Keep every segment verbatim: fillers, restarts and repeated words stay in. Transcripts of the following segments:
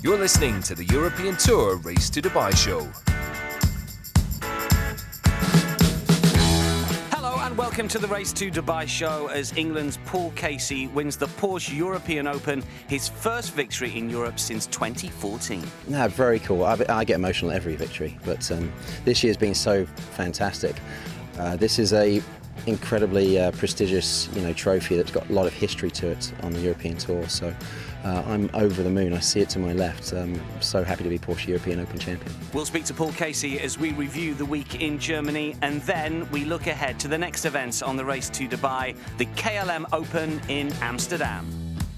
You're listening to the European Tour Race to Dubai show. Hello and welcome to the Race to Dubai show as England's Paul Casey wins the Porsche European Open, his first victory in Europe since twenty fourteen. Yeah, very cool. I, I get emotional at every victory, but um, this year's been so fantastic. Uh, this is a incredibly uh, prestigious, you know, trophy that's got a lot of history to it on the European Tour. So uh, I'm over the moon. I see it to my left. Um, I'm so happy to be Porsche European Open champion. We'll speak to Paul Casey as we review the week in Germany, and then we look ahead to the next events on the Race to Dubai, the K L M Open in Amsterdam.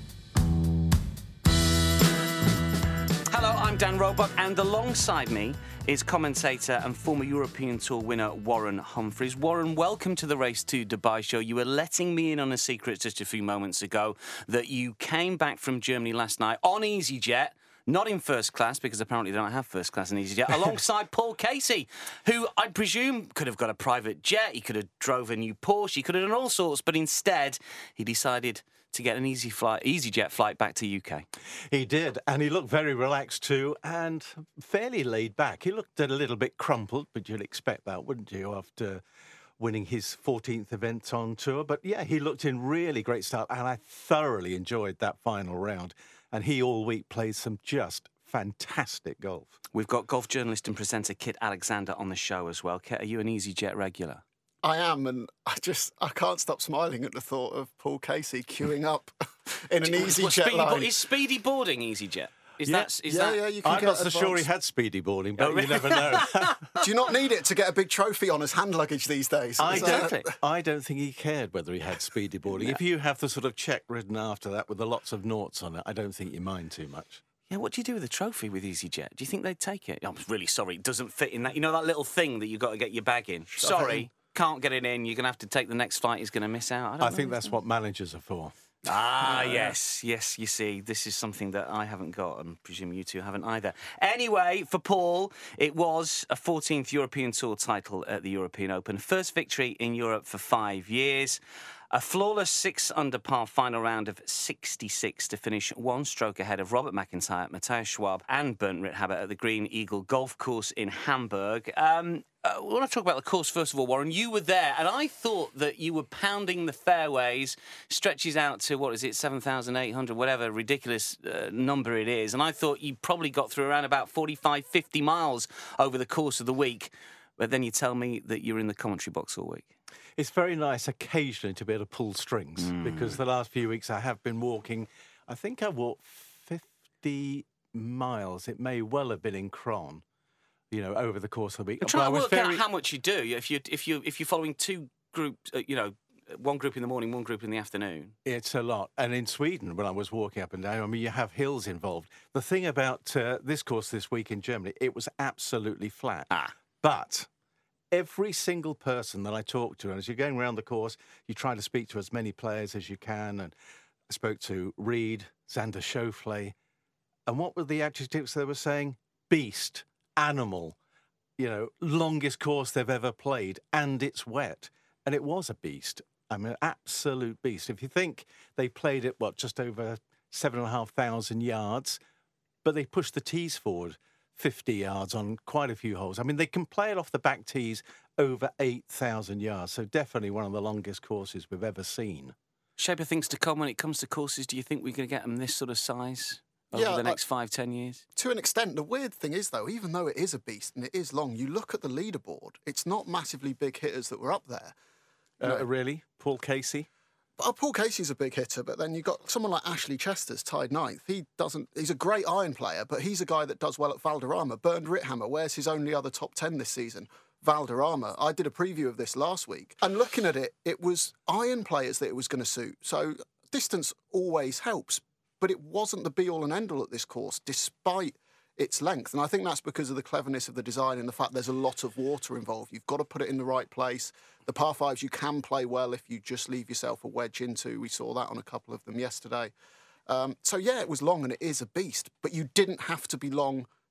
Hello, I'm Dan Roebuck, and alongside me is commentator and former European Tour winner Warren Humphreys. Warren, welcome to the Race to Dubai show. You were letting me in on a secret just a few moments ago that you came back from Germany last night on EasyJet, not in first class, because apparently they don't have first class in EasyJet, alongside Paul Casey, who I presume could have got a private jet, he could have drove a new Porsche, he could have done all sorts, but instead he decided to get an easy flight, EasyJet flight back to U K. He did, and he looked very relaxed too, and fairly laid back. He looked a little bit crumpled, but you'd expect that, wouldn't you, after winning his fourteenth event on tour? But yeah, he looked in really great style, and I thoroughly enjoyed that final round. And he all week played some just fantastic golf. We've got golf journalist and presenter Kit Alexander on the show as well. Kit, are you an EasyJet regular? I am, and I just I can't stop smiling at the thought of Paul Casey queuing up in an EasyJet line. Is speedy boarding EasyJet? Is yeah, that, is yeah, that... yeah, you can I'm get not so advanced. sure he had speedy boarding, but Oh, really? you never know. Do you not need it to get a big trophy on as hand luggage these days? I Is don't, that- I don't think he cared whether he had speedy boarding. No. If you have the sort of check written after that with the lots of noughts on it, I don't think you mind too much. Yeah, what do you do with a trophy with EasyJet? Do you think they'd take it? I'm really sorry, it doesn't fit in that. You know that little thing that you've got to get your bag in? Sorry, can't get it in. You're going to have to take the next flight. He's going to miss out. I, don't I know. think that's what managers are for. Ah, yes, yes, you see, this is something that I haven't got, and I presume you two haven't either. Anyway, for Paul, it was a fourteenth European Tour title at the European Open. First victory in Europe for five years. A flawless six-under par final round of sixty-six to finish one stroke ahead of Robert McIntyre, Matthias Schwab and Bernd Ritthaber at the Green Eagle Golf Course in Hamburg. Um, uh, we want to talk about the course first of all, Warren. You were there, and I thought that you were pounding the fairways, stretches out to, what is it, seven thousand eight hundred, whatever ridiculous uh, number it is, and I thought you probably got through around about forty-five, fifty miles over the course of the week, but then you tell me that you're in the commentary box all week. It's very nice occasionally to be able to pull strings Mm. because the last few weeks I have been walking. I think I walked fifty miles. It may well have been in Cron, you know, over the course of the week. I'm But trying I to was work very... out how much you do if you if you if you're following two groups, uh, you know, one group in the morning, one group in the afternoon. It's a lot. And in Sweden, when I was walking up and down, I mean, you have hills involved. The thing about uh, this course this week in Germany, it was absolutely flat. Ah. But every single person that I talked to, and as you're going around the course, you try to speak to as many players as you can. And I spoke to Reed, Xander Schauffele. And what were the adjectives they were saying? Beast, animal, you know, longest course they've ever played, and it's wet. And it was a beast. I mean, an absolute beast. If you think they played it, what, just over seven and a half thousand yards, but they pushed the tees forward fifty yards on quite a few holes. I mean, they can play it off the back tees over eight thousand yards. So definitely one of the longest courses we've ever seen. Shape of things to come when it comes to courses. Do you think we're going to get them this sort of size over Yeah, the next I- five, ten years? To an extent, the weird thing is, though, even though it is a beast and it is long, you look at the leaderboard, it's not massively big hitters that were up there. You Uh, know, really? Paul Casey? Oh, Paul Casey's a big hitter, but then you've got someone like Ashley Chester's tied ninth. He doesn't. He's a great iron player, but he's a guy that does well at Valderrama. Bernd Ritthaber, where's his only other top ten this season? Valderrama. I did a preview of this last week, and looking at it, it was iron players that it was going to suit. So distance always helps, but it wasn't the be-all and end-all at this course, despite its length. And I think that's because of the cleverness of the design and the fact there's a lot of water involved. You've got to put it in the right place. The par fives you can play well if you just leave yourself a wedge into. We saw that on a couple of them yesterday. Um, so, yeah, it was long and it is a beast, but you didn't have to be long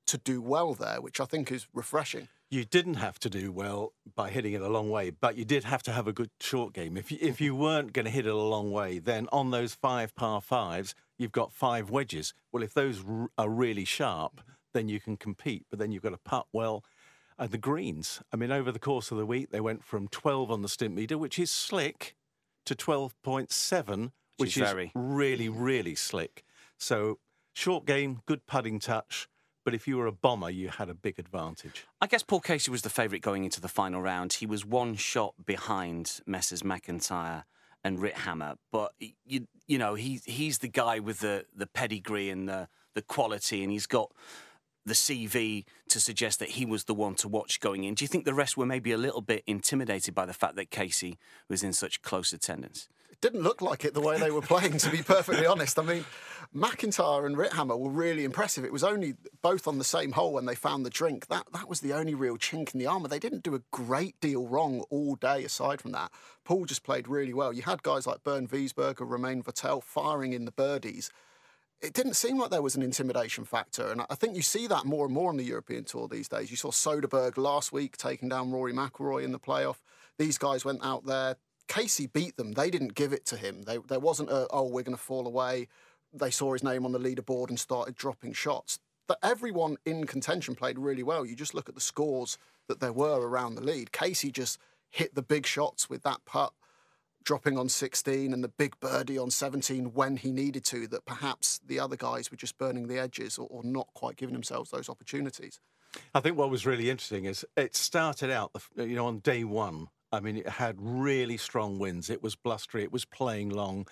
to do well there, which I think is refreshing. You didn't have to do well by hitting it a long way, but you did have to have a good short game. If you, if you weren't going to hit it a long way, then on those five par fives, you've got five wedges. Well, if those r- are really sharp, then you can compete, but then you've got to putt well. And the greens, I mean, over the course of the week, they went from twelve on the Stimpmeter, which is slick, to twelve point seven, which, which is very... really, really slick. So short game, good putting touch. But if you were a bomber, you had a big advantage. I guess Paul Casey was the favourite going into the final round. He was one shot behind Messrs McIntyre and Ritthammer. But, you you know, he, he's the guy with the, the pedigree and the, the quality, and he's got the C V to suggest that he was the one to watch going in. Do you think the rest were maybe a little bit intimidated by the fact that Casey was in such close attendance? It didn't look like it the way they were playing, to be perfectly honest. I mean, McIntyre and Ritthammer were really impressive. It was only both on the same hole when they found the drink. That that was the only real chink in the armour. They didn't do a great deal wrong all day aside from that. Paul just played really well. You had guys like Bernd Wiesberger, Romain Vattel firing in the birdies. It didn't seem like there was an intimidation factor, and I think you see that more and more on the European Tour these days. You saw Soderberg last week taking down Rory McIlroy in the playoff. These guys went out there. Casey beat them. They didn't give it to him. They, there wasn't a, oh, we're going to fall away. They saw his name on the leaderboard and started dropping shots. But everyone in contention played really well. You just look at the scores that there were around the lead. Casey just hit the big shots with that putt, dropping on sixteen, and the big birdie on seventeen when he needed to, that perhaps the other guys were just burning the edges or, or not quite giving themselves those opportunities. I think what was really interesting is it started out, you know, on day one. I mean, it had really strong winds. It was blustery. It was playing long.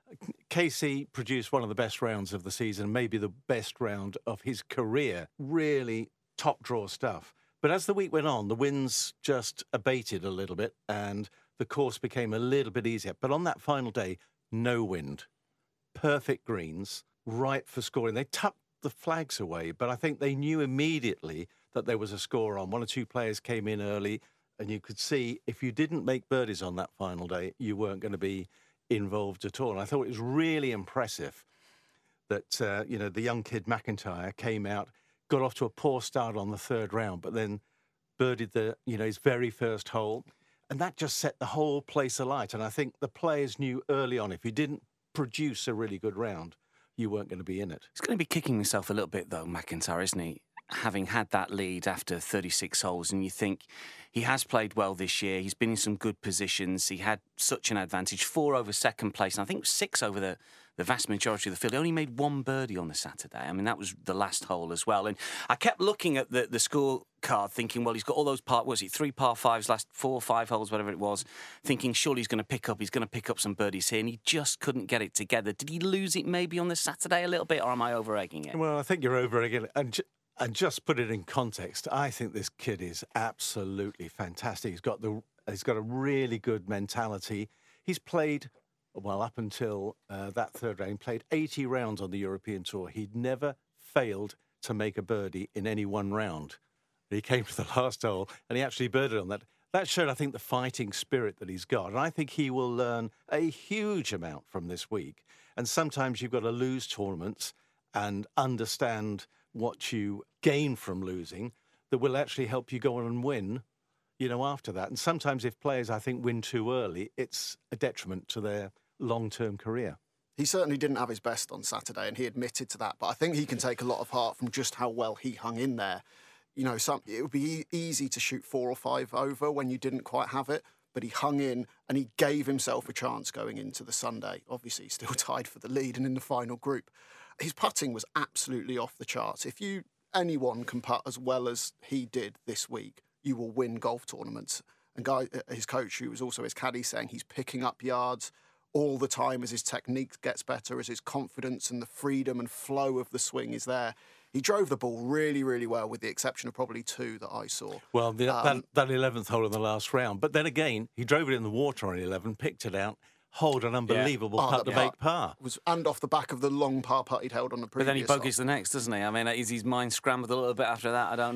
Casey produced one of the best rounds of the season, maybe the best round of his career. Really top draw stuff. But as the week went on, the winds just abated a little bit and the course became a little bit easier. But on that final day, no wind, perfect greens, right for scoring. They tucked the flags away, but I think they knew immediately that there was a score on. One or two players came in early, and you could see if you didn't make birdies on that final day, you weren't going to be involved at all. And I thought it was really impressive that, uh, you know, the young kid McIntyre came out, got off to a poor start on the third round, but then birdied the, you know, his very first hole. And that just set the whole place alight. And I think the players knew early on, if you didn't produce a really good round, you weren't going to be in it. He's going to be kicking himself a little bit, though, McIntyre, isn't he? Having had that lead after thirty-six holes, and you think he has played well this year. He's been in some good positions. He had such an advantage, four over second place, and I think six over the, the vast majority of the field. He only made one birdie on the Saturday. I mean, that was the last hole as well. And I kept looking at the, the scorecard thinking, well, he's got all those par, what was it, three par fives, last four or five holes, whatever it was, thinking surely he's going to pick up, he's going to pick up some birdies here, and he just couldn't get it together. Did he lose it maybe on the Saturday a little bit, or am I over-egging it? Well, I think you're over-egging it. And j- And just put it in context, I think this kid is absolutely fantastic. He's got the he's got a really good mentality. He's played, well, up until uh, that third round, he played eighty rounds on the European Tour. He'd never failed to make a birdie in any one round. He came to the last hole and he actually birdied on that. That showed, I think, the fighting spirit that he's got. And I think he will learn a huge amount from this week. And sometimes you've got to lose tournaments and understand what you gain from losing that will actually help you go on and win, you know, after that. And sometimes if players, I think, win too early, it's a detriment to their long-term career. He certainly didn't have his best on Saturday, and he admitted to that. But I think he can take a lot of heart from just how well he hung in there. You know, some, it would be e- easy to shoot four or five over when you didn't quite have it, but he hung in and he gave himself a chance going into the Sunday. Obviously, he's still tied for the lead and in the final group. His putting was absolutely off the charts. If you anyone can putt as well as he did this week, you will win golf tournaments. And guy, his coach, who was also his caddy, saying he's picking up yards all the time as his technique gets better, as his confidence and the freedom and flow of the swing is there. He drove the ball really, really well, with the exception of probably two that I saw. Well, the, um, that, that eleventh hole in the last round. But then again, he drove it in the water on eleven, picked it out, hold an unbelievable yeah. putt oh, to make par. Was, and off the back of the long par putt he'd held on the previous But then he bogeys hole. the next, doesn't he? I mean, is his mind scrambled a little bit after that? I don't know.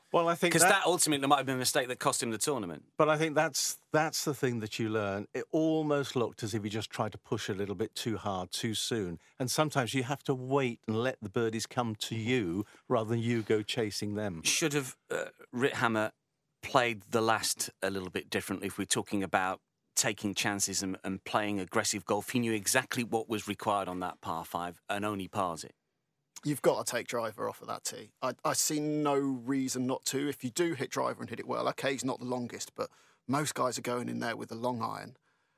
Well, I think because that, that ultimately might have been a mistake that cost him the tournament. But I think that's that's the thing that you learn. It almost looked as if he just tried to push a little bit too hard, too soon. And sometimes you have to wait and let the birdies come to you rather than you go chasing them. Should have uh, Ritthammer played the last a little bit differently if we're talking about taking chances and, and playing aggressive golf. He knew exactly what was required on that par five and only pars it. You've got to take driver off of that tee. I, I see no reason not to. If you do hit driver and hit it well, okay, he's not the longest, but most guys are going in there with a long iron.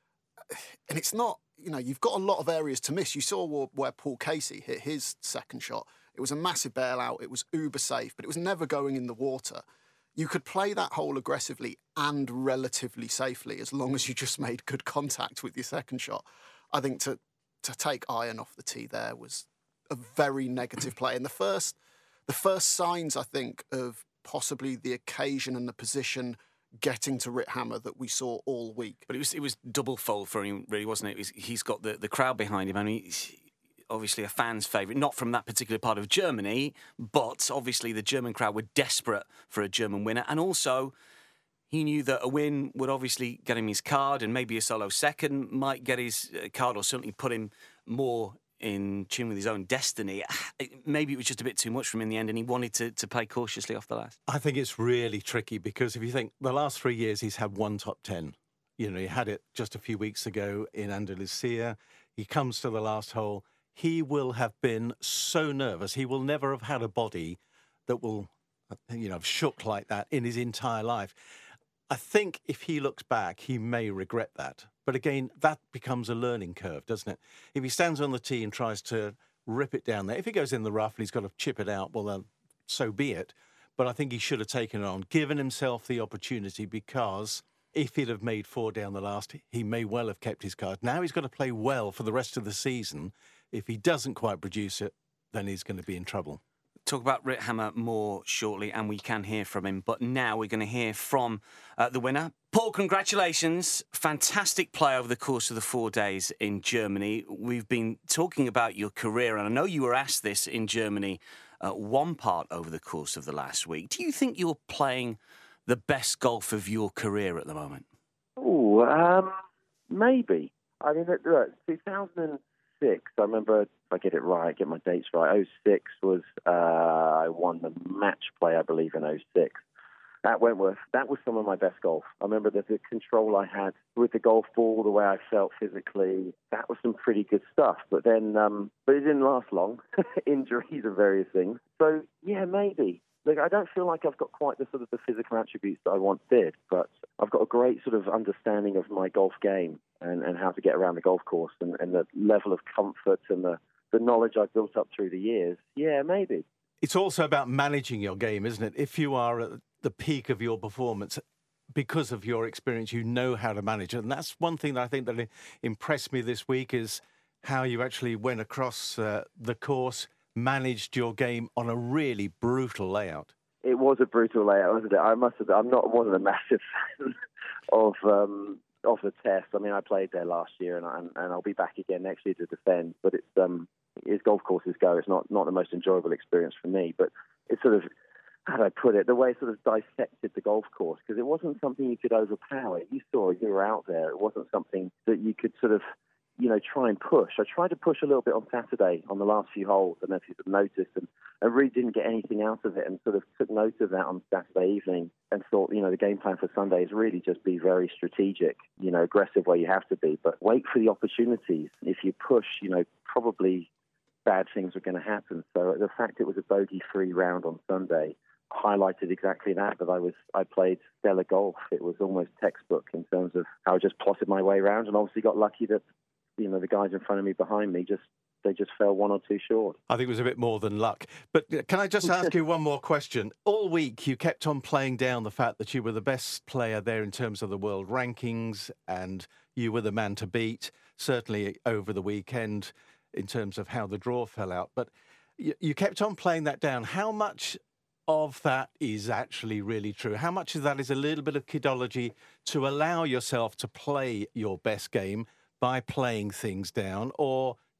And it's not, you know, you've got a lot of areas to miss. You saw where Paul Casey hit his second shot. It was a massive bailout. It was uber safe, but it was never going in the water. You could play that hole aggressively and relatively safely as long as you just made good contact with your second shot. I think to to take iron off the tee there was a very negative play. And the first, the first signs, I think, of possibly the occasion and the position getting to Ritthammer that we saw all week. But it was it was double fold for him, really, wasn't it? It was, he's got the, the crowd behind him. I mean, he's obviously a fan's favourite, not from that particular part of Germany, but obviously the German crowd were desperate for a German winner. And also, he knew that a win would obviously get him his card, and maybe a solo second might get his card, or certainly put him more in tune with his own destiny. Maybe it was just a bit too much for him in the end, and he wanted to, to play cautiously off the last. I think it's really tricky because if you think the last three years he's had one top ten. You know, he had it just a few weeks ago in Andalusia. He comes to the last hole. He will have been so nervous. He will never have had a body that will, you know, have shook like that in his entire life. I think if he looks back, he may regret that. But again, that becomes a learning curve, doesn't it? If he stands on the tee and tries to rip it down there, if he goes in the rough and he's got to chip it out, well, then so be it. But I think he should have taken it on, given himself the opportunity, because if he'd have made four down the last, he may well have kept his card. Now he's got to play well for the rest of the season. If he doesn't quite produce it, then he's going to be in trouble. Talk about Ritthammer more shortly, and we can hear from him. But now we're going to hear from uh, the winner. Paul, congratulations. Fantastic play over the course of the four days in Germany. We've been talking about your career, and I know you were asked this in Germany uh, one part over the course of the last week. Do you think you're playing the best golf of your career at the moment? Oh, um, maybe. I mean, look, two thousand six, I remember, if I get it right, get my dates right, oh six was, uh, I won the match play, I believe, in oh six. At Wentworth, that was some of my best golf. I remember the, the control I had with the golf ball, the way I felt physically, that was some pretty good stuff. But then, um, but it didn't last long. Injuries and various things. So, yeah, maybe. Look, I don't feel like I've got quite the sort of the physical attributes that I once did, but I've got a great sort of understanding of my golf game and, and how to get around the golf course and, and the level of comfort and the, the knowledge I've built up through the years. Yeah, maybe. It's also about managing your game, isn't it? If you are at the peak of your performance, because of your experience, you know how to manage it. And that's one thing that I think that impressed me this week is how you actually went across uh, the course, managed your game on a really brutal layout. It was a brutal layout, wasn't it? I must have. I'm not wasn't a massive fan of um, of the test. I mean, I played there last year, and, I, and I'll be back again next year to defend. But it's um, as golf courses go, it's not not the most enjoyable experience for me. But it's sort of, how do I put it? The way it sort of dissected the golf course, because it wasn't something you could overpower. You saw you were out there. It wasn't something that you could sort of, you know, try and push. I tried to push a little bit on Saturday on the last few holes, and if you've noticed, and I really didn't get anything out of it, and sort of took note of that on Saturday evening and thought, you know, the game plan for Sunday is really just be very strategic, you know, aggressive where you have to be, but wait for the opportunities. If you push, you know, probably bad things are going to happen. So the fact it was a bogey-free round on Sunday highlighted exactly that, that I was I played stellar golf. It was almost textbook in terms of how I just plotted my way around, and obviously got lucky that, you know, the guys in front of me, behind me, just they just fell one or two short. I think it was a bit more than luck. But can I just ask you one more question? All week you kept on playing down the fact that you were the best player there in terms of the world rankings, and you were the man to beat, certainly over the weekend in terms of how the draw fell out. But you, you kept on playing that down. How much of that is actually really true? How much of that is a little bit of kidology to allow yourself to play your best game by playing things down? Or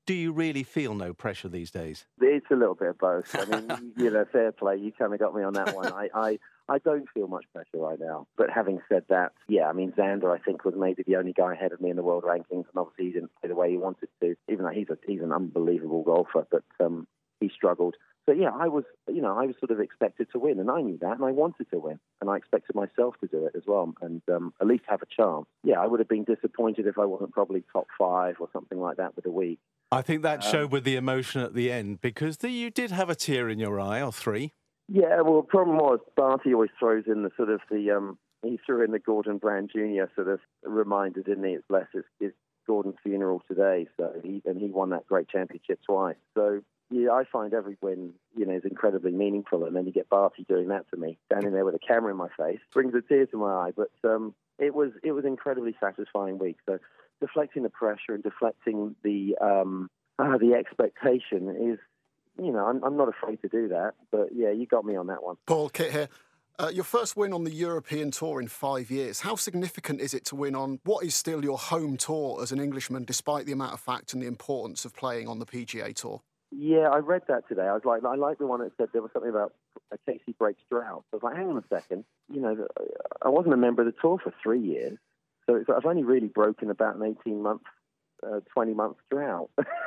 do you really feel no pressure these days? It's a little bit of both. I mean, you know, fair play. You kind of got me on that one. I, I, I don't feel much pressure right now. But having said that, yeah, I mean, Xander, I think, was maybe the only guy ahead of me in the world rankings, and obviously he didn't play the way he wanted to, even though he's a, he's an unbelievable golfer, but um, he struggled. So, yeah, I was, you know, I was sort of expected to win, and I knew that, and I wanted to win, and I expected myself to do it as well, and um, at least have a chance. Yeah, I would have been disappointed if I wasn't probably top five or something like that with a week. I think that Um, showed with the emotion at the end, because the, you did have a tear in your eye, or three. Yeah, well, the problem was Barty always throws in the sort of the, um, he threw in the Gordon Brand Junior sort of reminder, didn't he? It's less, it's, it's Gordon's funeral today, so he, and he won that great championship twice. So, yeah, I find every win, you know, is incredibly meaningful, and then you get Barty doing that to me, standing there with a camera in my face, brings a tear to my eye. But um, it was it was an incredibly satisfying week. So deflecting the pressure and deflecting the um, uh, the expectation is, you know, I'm, I'm not afraid to do that. But yeah, you got me on that one. Paul, Kit here. Uh, your first win on the European Tour in five years. How significant is it to win on what is still your home tour as an Englishman, despite the amount of fact and the importance of playing on the P G A Tour? Yeah, I read that today. I was like, I like the one that said there was something about a Casey breaks drought. I was like, hang on a second. You know, I wasn't a member of the tour for three years, so it's, I've only really broken about an eighteen-month, uh, twenty-month drought.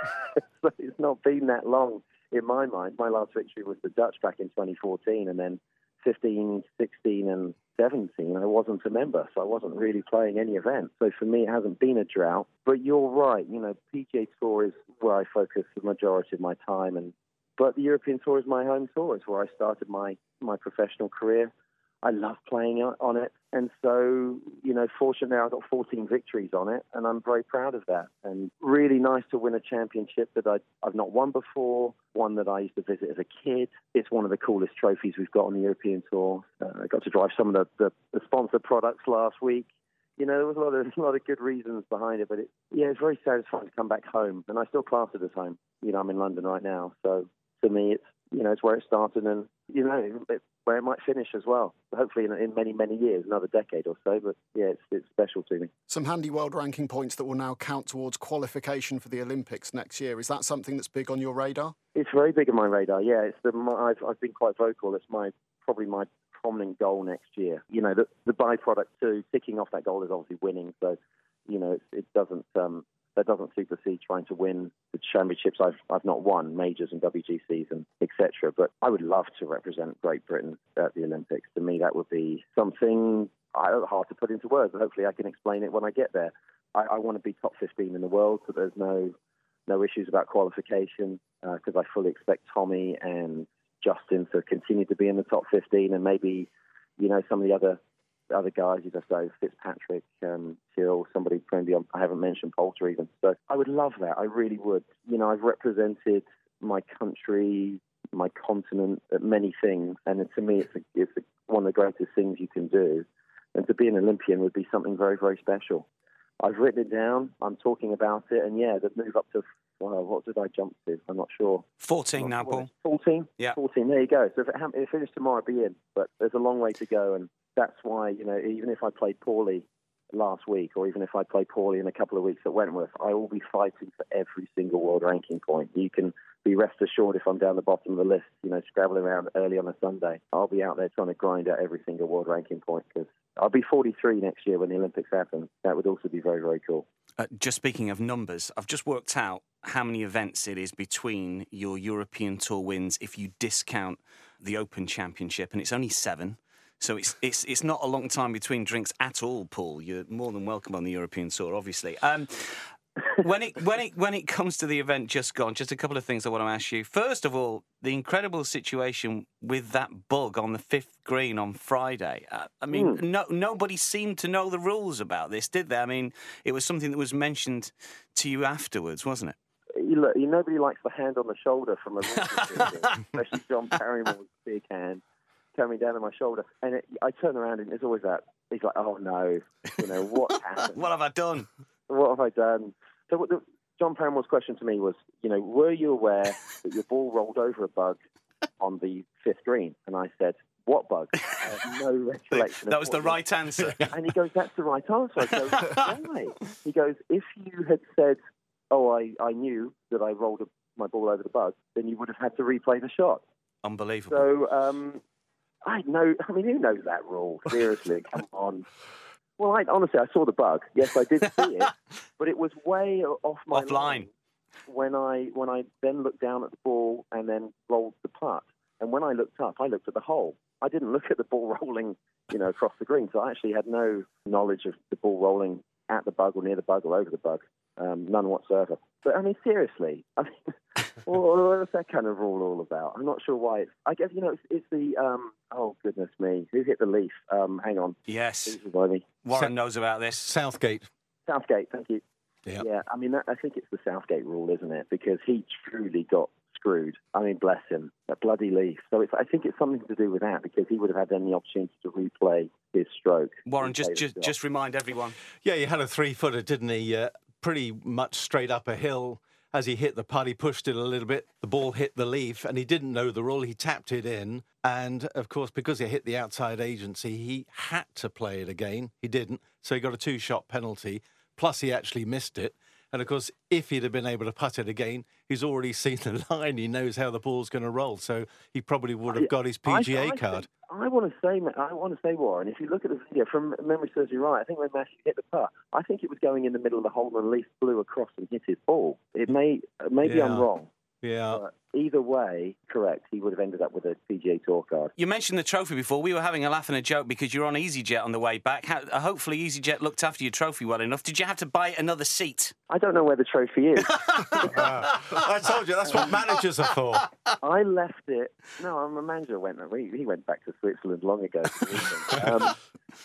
So it's not been that long in my mind. My last victory was the Dutch back in twenty fourteen, and then fifteen, sixteen, and seventeen, I wasn't a member, so I wasn't really playing any event. So for me, it hasn't been a drought. But you're right, you know, P G A Tour is where I focus the majority of my time, and but the European Tour is my home tour. It's where I started my, my professional career. I love playing on it, and so, you know, fortunately, I've got fourteen victories on it, and I'm very proud of that. And really nice to win a championship that I, I've not won before, one that I used to visit as a kid. It's one of the coolest trophies we've got on the European Tour. Uh, I got to drive some of the, the, the sponsored products last week. You know, there was a lot of a lot of good reasons behind it, but it, yeah, it's very satisfying to come back home, and I still class it as home. You know, I'm in London right now, so to me, it's, you know, it's where it started, and you know, it, where it might finish as well. Hopefully, in, in many many years, another decade or so. But yeah, it's it's special to me. Some handy world ranking points that will now count towards qualification for the Olympics next year. Is that something that's big on your radar? It's very big on my radar. Yeah, it's the I've I've been quite vocal. It's my probably my prominent goal next year. You know, the the byproduct to ticking off that goal is obviously winning. So, you know, it, it doesn't um, that doesn't supersede trying to win the championships I've I've not won, majors and W G Cs and et cetera. But I would love to represent Great Britain at the Olympics. To me, that would be something hard to put into words. But hopefully, I can explain it when I get there. I, I want to be top fifteen in the world, so there's no no issues about qualification, because uh, I fully expect Tommy and Justin to continue to be in the top fifteen, and maybe, you know, some of the other other guys, you just say Fitzpatrick, um, Till, somebody maybe I haven't mentioned, Poulter even. So I would love that. I really would. You know, I've represented my country, my continent at many things, and to me, it's a, it's a, one of the greatest things you can do. And to be an Olympian would be something very, very special. I've written it down. I'm talking about it, and yeah, the move up to, well, what did I jump to? I'm not sure. fourteen now, Paul. fourteen? Yeah. fourteen, there you go. So if it, if it finished tomorrow, I'd be in. But there's a long way to go, and that's why, you know, even if I played poorly last week, or even if I play poorly in a couple of weeks at Wentworth, I will be fighting for every single world ranking point. You can be rest assured if I'm down the bottom of the list, you know, scrabbling around early on a Sunday, I'll be out there trying to grind out every single world ranking point, because I'll be forty-three next year when the Olympics happen. That would also be very, very cool. Uh, just speaking of numbers, I've just worked out how many events it is between your European Tour wins if you discount the Open Championship, and it's only seven. So it's it's it's not a long time between drinks at all, Paul. You're more than welcome on the European Tour, obviously. Um, when it when it when it comes to the event just gone, just a couple of things I want to ask you. First of all, the incredible situation with that bug on the fifth green on Friday. Uh, I mean, mm. no nobody seemed to know the rules about this, did they? I mean, it was something that was mentioned to you afterwards, wasn't it? You look, you, nobody likes the hand on the shoulder from a especially John Barrymore's big hand coming down on my shoulder. And it, I turn around and there's always that. He's like, "Oh no, you know what happened? What have I done? What have I done?" So what the, John Paramore's question to me was, you know, were you aware that your ball rolled over a bug on the fifth green? And I said, "What bug?" I have no recollection. That was the right answer. And he goes, "That's the right answer." I go, "Why?" He goes, "If you had said oh, I, I knew that I rolled a, my ball over the bug, then you would have had to replay the shot. Unbelievable. So, um, I know, I mean, who knows that rule? Seriously, come on. Well, I, honestly, I saw the bug. Yes, I did see it, but it was way off my Offline. line when I when I then looked down at the ball and then rolled the putt. And when I looked up, I looked at the hole. I didn't look at the ball rolling, you know, across the green. So I actually had no knowledge of the ball rolling at the bug or near the bug or over the bug. Um, none whatsoever. But I mean, seriously, I mean, what is that kind of rule all about? I'm not sure why. It's, I guess, you know, it's, it's the, um, oh, goodness me, who hit the leaf? Um, hang on. Yes. Warren Sa- knows about this. Southgate. Southgate, thank you. Yeah. Yeah, I mean, that, I think it's the Southgate rule, isn't it? Because he truly got screwed. I mean, bless him, that bloody leaf. So it's, I think it's something to do with that, because he would have had then the opportunity to replay his stroke. Warren, just just, just remind everyone. Yeah, he had a three-footer, didn't he? Uh, pretty much straight up a hill. As he hit the putt, he pushed it a little bit. The ball hit the leaf, and he didn't know the rule. He tapped it in. And, of course, because it hit the outside agency, he had to play it again. He didn't. So he got a two-shot penalty. Plus, he actually missed it. And, of course, if he'd have been able to putt it again, he's already seen the line. He knows how the ball's going to roll. So he probably would have got his P G A I, I card. Think, I want to say, I want to say, Warren, if you look at the video, from memory serves you right, I think when Matthew hit the putt, I think it was going in the middle of the hole and the leaf blew across and hit his ball. It may, maybe Yeah. I'm wrong. Yeah. But either way, correct, he would have ended up with a P G A Tour card. You mentioned the trophy before. We were having a laugh and a joke because you're on EasyJet on the way back. How, uh, hopefully EasyJet looked after your trophy well enough. Did you have to buy another seat? I don't know where the trophy is. Uh, I told you, that's what managers are for. I left it. No, I'm a manager. Went. He, he went back to Switzerland long ago. um,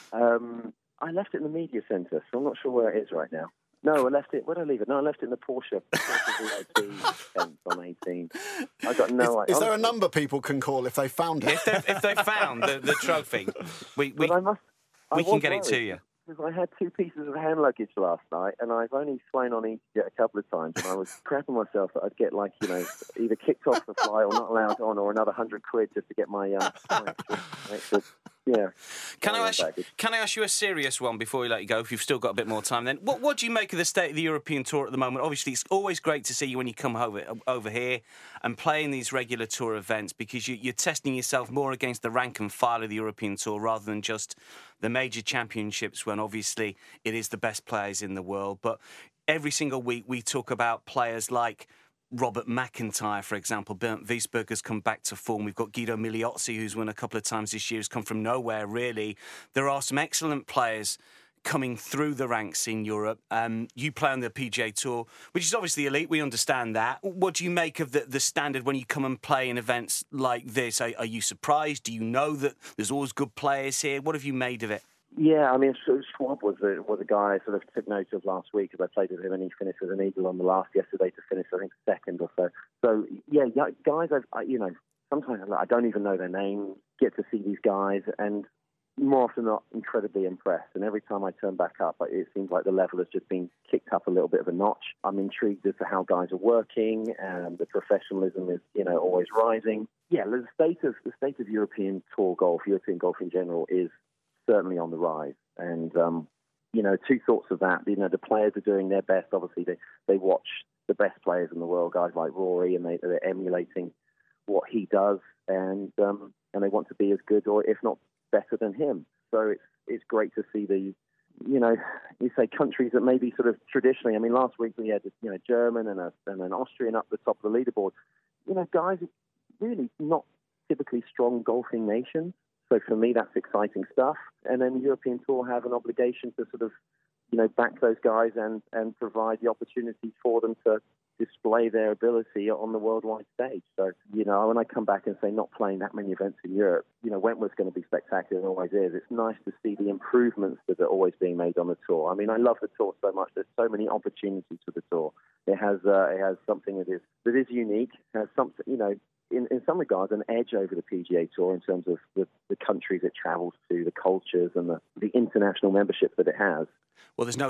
um, I left it in the media centre, so I'm not sure where it is right now. No, I left it. Where did I leave it? No, I left it in the Porsche. Porsche V I P tent on eighteen. I got no idea. Is there a number people can call if they found it? If they, if they found the, the trophy, we we, But I must, I we can was get it to worried, you. Because I had two pieces of hand luggage last night, and I've only flown on EasyJet a couple of times, and I was crapping myself that I'd get, like, you know, either kicked off the flight or not allowed on, or another hundred quid just to get my um, extra, extra, yeah. Can I my ask? baggage. Can I ask you a serious one before we let you go? If you've still got a bit more time, then what what do you make of the state of the European Tour at the moment? Obviously, it's always great to see you when you come over over here and play in these regular tour events, because you, you're testing yourself more against the rank and file of the European Tour rather than just the major championships, when obviously it is the best players in the world. But every single week we talk about players like Robert McIntyre, for example. Bernd Wiesberg has come back to form. We've got Guido Migliozzi, who's won a couple of times this year, has come from nowhere, really. There are some excellent players coming through the ranks in Europe. Um, you play on the P G A Tour, which is obviously elite. We understand that. What do you make of the, the standard when you come and play in events like this? Are, are you surprised? Do you know that there's always good players here? What have you made of it? Yeah, I mean, Schwab was a, was a guy I sort of took note of last week, because I played with him and he finished with an eagle on the last yesterday to finish, I think, second or so. So, yeah, guys, I've, I, you know, sometimes I don't even know their names, get to see these guys, and more often than not, incredibly impressed. And every time I turn back up, it seems like the level has just been kicked up a little bit of a notch. I'm intrigued as to how guys are working, and the professionalism is, you know, always rising. Yeah, the state of the state of European Tour golf, European golf in general, is certainly on the rise. And um, you know, two thoughts of that. You know, the players are doing their best. Obviously, they they watch the best players in the world, guys like Rory, and they, they're emulating what he does, and um, and they want to be as good, or if not better than him. So it's it's great to see the, you know, you say countries that maybe sort of traditionally, I mean, last week we had, you know, German and, a, and an Austrian up the top of the leaderboard. You know, guys are really not typically strong golfing nations. So for me, that's exciting stuff. And then the European Tour have an obligation to sort of, you know, back those guys and, and provide the opportunities for them to display their ability on the worldwide stage. So, you know, when I come back and say not playing that many events in Europe, you know, Wentworth's going to be spectacular and always is. It's nice to see the improvements that are always being made on the tour. I mean, I love the tour so much. There's so many opportunities for the tour. It has uh, it has something that is that is unique. It has something, you know, in, in some regards, an edge over the P G A Tour in terms of the, the countries it travels to, the cultures, and the, the international membership that it has. Well, there's no doubt.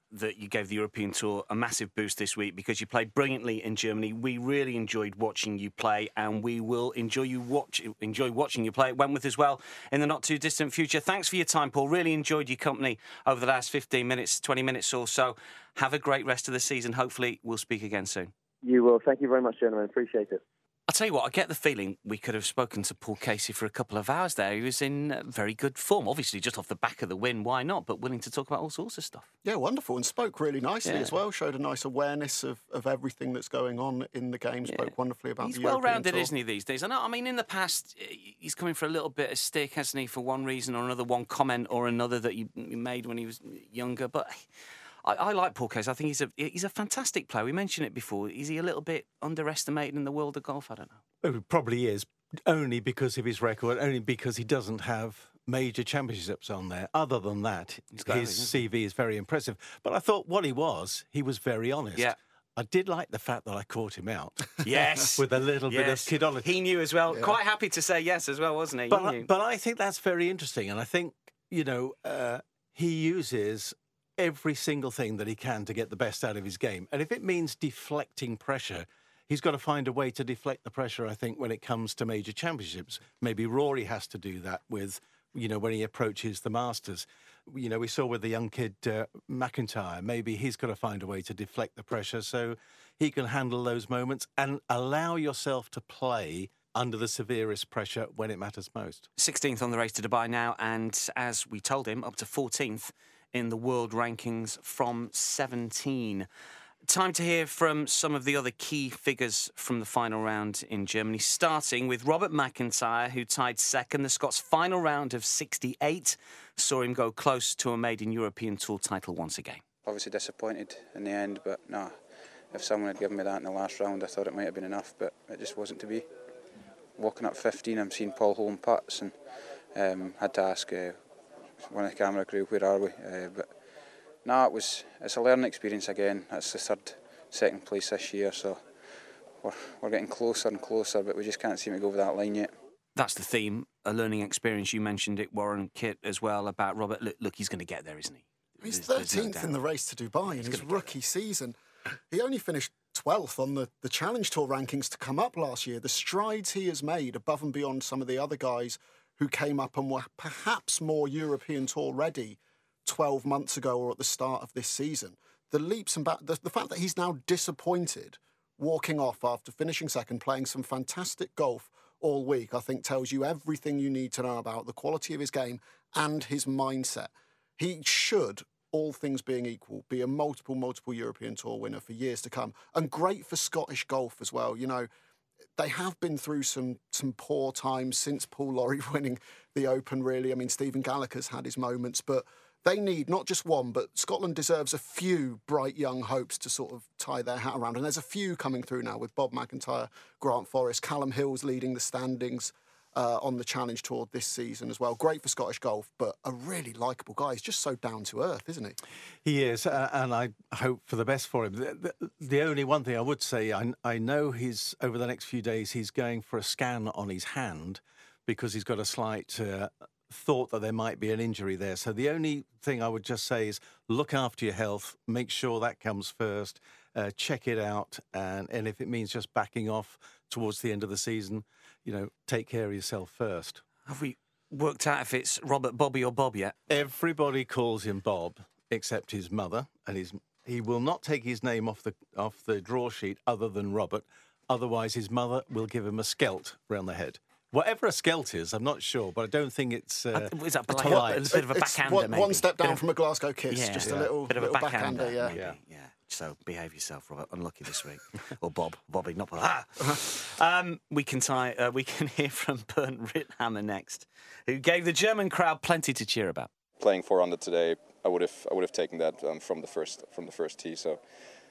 that you gave the European Tour a massive boost this week because you played brilliantly in Germany. We really enjoyed watching you play, and we will enjoy you watch enjoy watching you play at Wentworth as well in the not too distant future. Thanks for your time, Paul. Really enjoyed your company over the last fifteen minutes, twenty minutes or so. Have a great rest of the season. Hopefully, we'll speak again soon. You will. Thank you very much, gentlemen. Appreciate it. I'll tell you what, I get the feeling we could have spoken to Paul Casey for a couple of hours there. He was in uh, very good form. Obviously, just off the back of the win, why not? But willing to talk about all sorts of stuff. Yeah, wonderful. And spoke really nicely Yeah. as well. Showed a nice awareness of, of everything that's going on in the game. Spoke Yeah. wonderfully about He's the European well-rounded, Tour. isn't he, these days? I know. I mean, in the past, uh, he's coming for a little bit of stick, hasn't he, for one reason or another, one comment or another that he he made when he was younger. But I, I like Paul Casey. I think he's a he's a fantastic player. We mentioned it before. Is he a little bit underestimated in the world of golf? I don't know. Oh, he probably is, only because of his record, only because he doesn't have major championships on there. Other than that, He's got his everything, C V is very impressive. But I thought what he was, he was very honest. Yeah. I did like the fact that I caught him out. Yes. With a little bit of Yes. kidology. He knew as well. Quite happy to say yes as well, wasn't he? He But, I- knew. but I think that's very interesting. And I think, you know, uh, he uses every single thing that he can to get the best out of his game. And if it means deflecting pressure, he's got to find a way to deflect the pressure, I think, when it comes to major championships. Maybe Rory has to do that with, you know, when he approaches the Masters. You know, we saw with the young kid uh, McIntyre, maybe he's got to find a way to deflect the pressure so he can handle those moments and allow yourself to play under the severest pressure when it matters most. sixteenth on the race to Dubai now, and as we told him, up to fourteenth in the world rankings from seventeen. Time to hear from some of the other key figures from the final round in Germany, starting with Robert McIntyre, who tied second. The Scots' final round of sixty-eight saw him go close to a maiden European Tour title once again. Obviously disappointed in the end, but no, if someone had given me that in the last round, I thought it might have been enough, but it just wasn't to be. Walking up fifteen, I'm seeing Paul holding putts, and um, had to ask uh, one of the camera crew, where are we? Uh, but no, it was, it's a learning experience again. That's the third, second place this year, so we're, we're getting closer and closer, but we just can't seem to go over that line yet. That's the theme, a learning experience. You mentioned it, Warren, Kit, as well, about Robert. Look, look he's going to get there, isn't he? He's There's- there's no thirteenth doubt. in the race to Dubai in his gonna get rookie season. He only finished twelfth on the, the Challenge Tour rankings to come up last year. The strides he has made above and beyond some of the other guys who came up and were perhaps more European Tour ready twelve months ago or at the start of this season. The leaps and back, the, the fact that he's now disappointed walking off after finishing second, playing some fantastic golf all week, I think tells you everything you need to know about the quality of his game and his mindset. He should, all things being equal, be a multiple, multiple European Tour winner for years to come. And great for Scottish golf as well. You know, they have been through some some poor times since Paul Lawrie winning the Open, really. I mean, Stephen Gallagher's had his moments, but they need not just one, but Scotland deserves a few bright young hopes to sort of tie their hat around. And there's a few coming through now with Bob McIntyre, Grant Forrest, Callum Hill's leading the standings uh, on the Challenge Tour this season as well. Great for Scottish golf, but a really likeable guy. He's just so down to earth, isn't he? He is, uh, and I hope for the best for him. The, the, the only one thing I would say, I, I know he's, over the next few days, he's going for a scan on his hand because he's got a slight uh, thought that there might be an injury there. So the only thing I would just say is look after your health, make sure that comes first, uh, check it out, and, and if it means just backing off towards the end of the season, you know, take care of yourself first. Have we worked out if it's Robert, Bobby or Bob yet? Everybody calls him Bob except his mother, and his he will not take his name off the off the draw sheet other than Robert. Otherwise, his mother will give him a skelt round the head. Whatever a skelt is, I'm not sure, but I don't think it's. Uh, Uh, is that like polite. a, a bit of a It's backhander, one, maybe? one step Bit down of- from a Glasgow kiss, Yeah, just yeah. a little bit of a little backhander, backhander, yeah. maybe. Yeah. yeah. So behave yourself, Robert. Unlucky this week, or Bob, Bobby, not Bob. Ah! um, we can tie. Uh, we can hear from Bernd Ritthammer next, who gave the German crowd plenty to cheer about. Playing four under today, I would have I would have taken that um, from the first from the first tee. So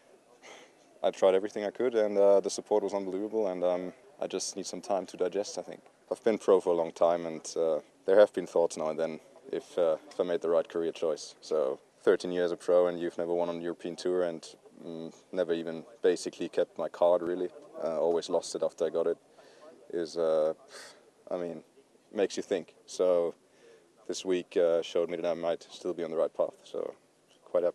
I tried everything I could, and uh, the support was unbelievable. And um, I just need some time to digest, I think. I've been pro for a long time, and uh, there have been thoughts now and then if uh, if I made the right career choice. So thirteen years a pro, and you've never won on the European Tour, and mm, never even basically kept my card, really. Uh, always lost it after I got it. Is, uh, I mean, makes you think. So this week uh, showed me that I might still be on the right path, so quite happy.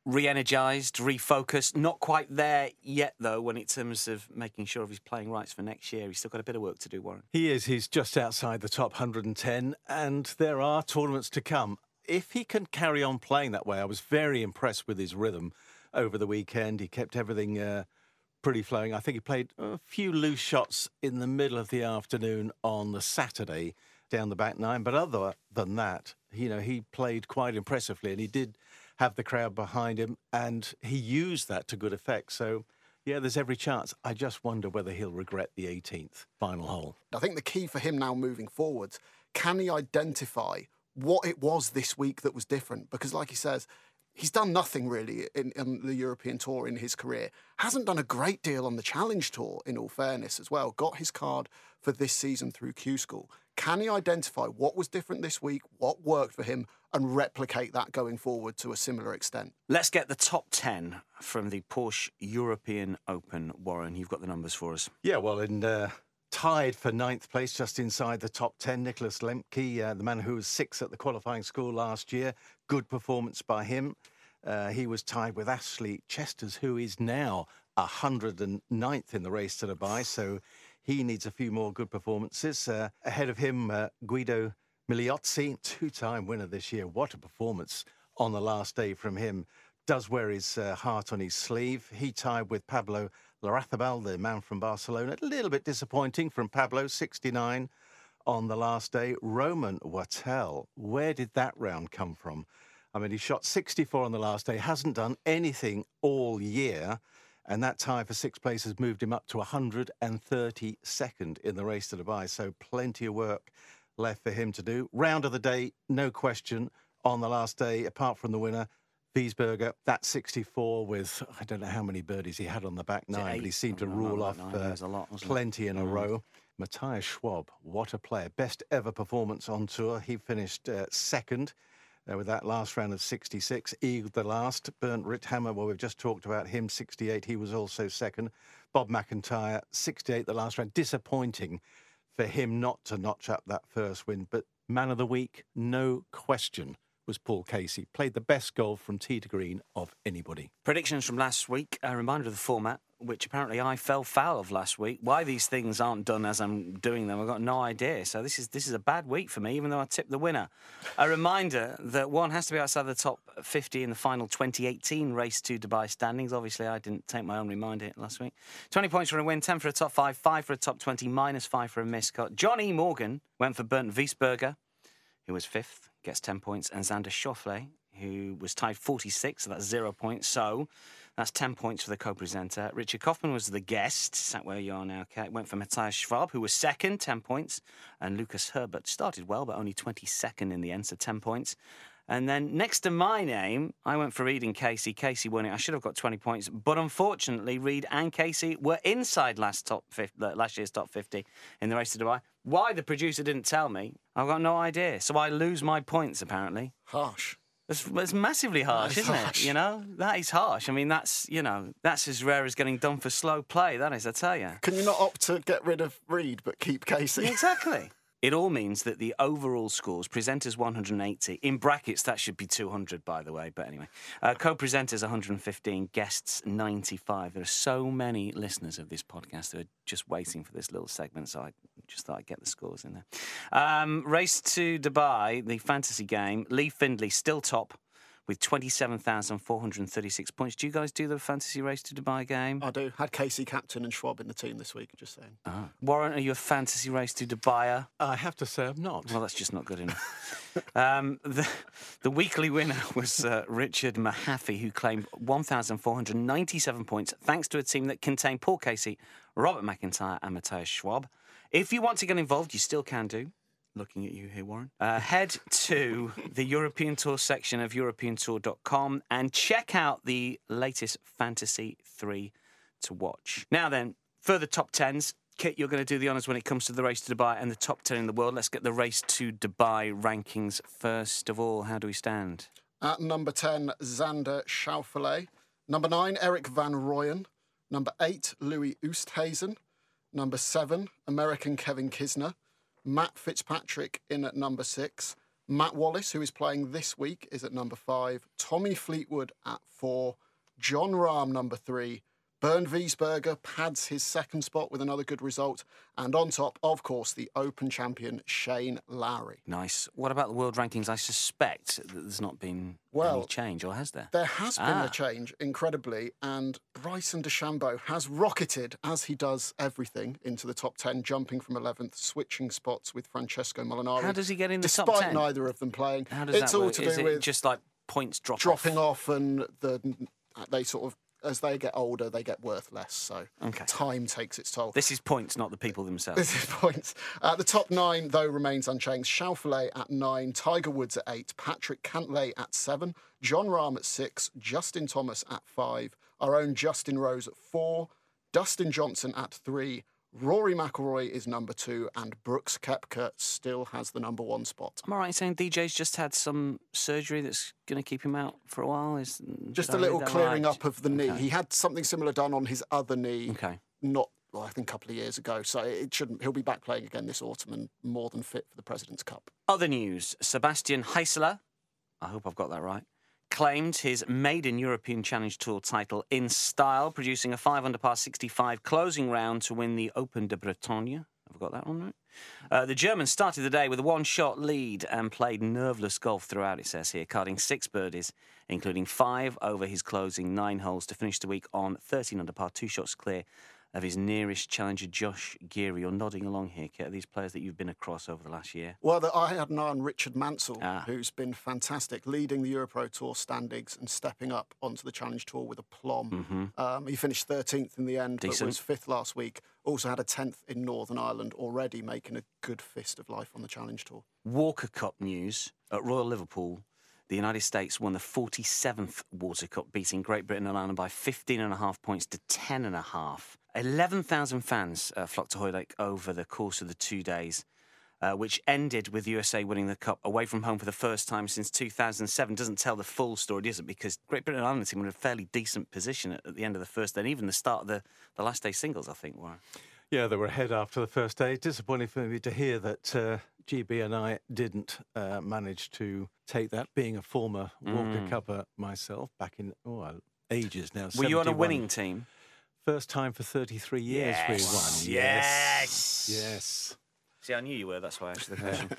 re-energised, refocused. Not quite there yet, though, when in terms of making sure of his playing rights for next year. He's still got a bit of work to do, Warren. He is. He's just outside the top one hundred ten, and there are tournaments to come. If he can carry on playing that way, I was very impressed with his rhythm over the weekend. He kept everything uh, pretty flowing. I think he played a few loose shots in the middle of the afternoon on the Saturday down the back nine. But other than that, you know, he played quite impressively, and he did have the crowd behind him, and he used that to good effect. So, yeah, there's every chance. I just wonder whether he'll regret the eighteenth final hole. I think the key for him now moving forwards, can he identify what it was this week that was different? Because like he says, he's done nothing really in, in the European Tour in his career. Hasn't done a great deal on the Challenge Tour, in all fairness, as well. Got his card for this season through Q School. Can he identify what was different this week, what worked for him, and replicate that going forward to a similar extent? Let's get the top ten from the Porsche European Open. Warren, you've got the numbers for us. Yeah, well, in... Uh... Tied for ninth place, just inside the top ten, Nicholas Lemke, uh, the man who was sixth at the qualifying school last year. Good performance by him. Uh, he was tied with Ashley Chesters, who is now one hundred ninth in the race to Dubai, so he needs a few more good performances. Uh, ahead of him, uh, Guido Migliozzi, two-time winner this year. What a performance on the last day from him. Does wear his uh, heart on his sleeve. He tied with Pablo Larrazabal, the man from Barcelona. A little bit disappointing from Pablo, sixty-nine on the last day. Roman Wattel, where did that round come from? I mean, he shot sixty-four on the last day, hasn't done anything all year, and that tie for sixth place has moved him up to one hundred thirty-second in the race to Dubai, so plenty of work left for him to do. Round of the day, no question, on the last day, apart from the winner, Wiesberger, that sixty-four with, I don't know how many birdies he had on the back nine, but he seemed to rule off uh, lot, plenty in a mm. row. Matthias Schwab, what a player. Best ever performance on tour. He finished uh, second uh, with that last round of sixty-six. Eagled the last. Bernd Ritthammer, well, we've just talked about him, sixty-eight. He was also second. Bob McIntyre, sixty-eight the last round. Disappointing for him not to notch up that first win, but man of the week, no question, was Paul Casey. Played the best golf from tee to green of anybody. Predictions from last week. A reminder of the format, which apparently I fell foul of last week. Why these things aren't done as I'm doing them, I've got no idea. So this is this is a bad week for me, even though I tipped the winner. A reminder that one has to be outside the top fifty in the final twenty eighteen Race to Dubai standings. Obviously, I didn't take my own reminder last week. twenty points for a win, ten for a top five, five for a top twenty, minus five for a miscut. John E. Morgan went for Bernd Wiesberger, who was fifth, gets ten points, and Xander Schauffele, who was tied forty-six, so that's zero points. So that's ten points for the co-presenter. Richard Kaufman was the guest, sat where you are now, Kate. Went for Matthias Schwab, who was second, ten points. And Lucas Herbert started well, but only twenty-second in the end, so ten points. And then next to my name, I went for Reed and Casey. Casey won it. I should have got twenty points. But unfortunately, Reed and Casey were inside last top fifty, last year's top fifty in the Race to Dubai. Why the producer didn't tell me, I've got no idea. So I lose my points, apparently. Harsh. It's, it's massively harsh, isn't harsh. it? You know, that is harsh. I mean, that's, you know, that's as rare as getting done for slow play. That is, I tell you. Can you not opt to get rid of Reed but keep Casey? Yeah, exactly. It all means that the overall scores, presenters one hundred eighty, in brackets that should be two hundred, by the way, but anyway. Uh, co-presenters one hundred fifteen, guests ninety-five. There are so many listeners of this podcast who are just waiting for this little segment, so I just thought I'd get the scores in there. Um, Race to Dubai, the fantasy game, Lee Findlay still top with twenty-seven thousand four hundred thirty-six points. Do you guys do the fantasy Race to Dubai game? I do. Had Casey captain and Schwab in the team this week, just saying. Oh. Warren, are you a fantasy Race to Dubai-er? I have to say I'm not. Well, that's just not good enough. um, the, the weekly winner was uh, Richard Mahaffey, who claimed one thousand four hundred ninety-seven points, thanks to a team that contained Paul Casey, Robert McIntyre and Matthias Schwab. If you want to get involved, you still can do. Looking at you here, Warren. Uh, head to the European Tour section of European Tour dot com and check out the latest Fantasy three to watch. Now then, further top tens. Kit, you're going to do the honours when it comes to the Race to Dubai and the top ten in the world. Let's get the Race to Dubai rankings first of all. How do we stand? At number ten, Xander Schauffele. Number nine, Eric Van Rooyen. Number eight, Louis Oosthuizen. Number seven, American Kevin Kisner. Matt Fitzpatrick in at number six. Matt Wallace, who is playing this week, is at number five. Tommy Fleetwood at four. John Rahm, number three. Bernd Wiesberger pads his second spot with another good result. And on top, of course, the Open champion, Shane Lowry. Nice. What about the world rankings? I suspect that there's not been Well, any change, or has there? There has been Ah. a change, incredibly, and Bryson DeChambeau has rocketed, as he does everything, into the top ten, jumping from eleventh, switching spots with Francesco Molinari. How does he get in the top Despite ten? neither of them playing. How does it's that all work? to Is do it with just like points drop dropping off? off, and the they sort of, as they get older, they get worth less. So Okay. time takes its toll. This is points, not the people themselves. This is points. Uh, the top nine, though, remains unchanged. Schauffele at nine, Tiger Woods at eight, Patrick Cantlay at seven, John Rahm at six, Justin Thomas at five, our own Justin Rose at four, Dustin Johnson at three, Rory McIlroy is number two, and Brooks Koepka still has the number one spot. Am I right in saying D J's just had some surgery that's going to keep him out for a while? Is, Just did a I read little that clearing right? up of the knee. Okay. He had something similar done on his other knee. Okay. Not, well, I think a couple of years ago. So it shouldn't. He'll be back playing again this autumn and more than fit for the President's Cup. Other news, Sebastian Heisler, I hope I've got that right, claimed his maiden European Challenge Tour title in style, producing a five under par sixty-five closing round to win the Open de Bretagne. Have I got that one right? Uh, the German started the day with a one-shot lead and played nerveless golf throughout, it says here, carding six birdies, including five over his closing nine holes to finish the week on thirteen under par, two shots clear of his nearest challenger, Josh Geary. You're nodding along here, Kit. Are these players that you've been across over the last year? Well, the, I had an eye on Richard Mansell, Ah. who's been fantastic, leading the Europro Tour standings and stepping up onto the Challenge Tour with aplomb. Um, he finished thirteenth in the end, Decent. but was fifth last week. Also had a tenth in Northern Ireland, already making a good fist of life on the Challenge Tour. Walker Cup news at Royal Liverpool. The United States won the forty-seventh Water Cup, beating Great Britain and Ireland by fifteen and a half points to ten and a half. eleven thousand fans uh, flocked to Hoylake over the course of the two days, uh, which ended with U S A winning the Cup away from home for the first time since two thousand seven. Doesn't tell the full story, does it? Because Great Britain and Ireland team were in a fairly decent position at, at the end of the first day, and even the start of the, the last day singles, I think, were. Yeah, they were ahead after the first day. Disappointing for me to hear that uh, G B and I didn't uh, manage to take that, being a former Walker Cupper myself back in oh, well, ages now. Were you on a seventy-one. winning team? First time for thirty-three years we won. Yes. Yes. Yes. See, I knew you were, that's why I asked the question.